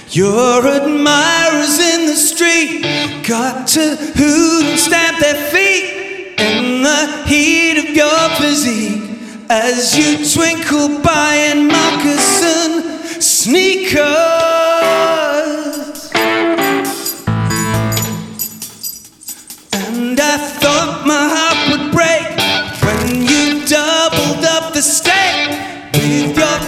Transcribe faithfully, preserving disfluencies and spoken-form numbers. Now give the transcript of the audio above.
Your admirers in the street got to hoot and stamp their feet in the heat of your physique as you twinkle by in moccasin sneakers. And I thought my heart would break when you doubled up the steak with your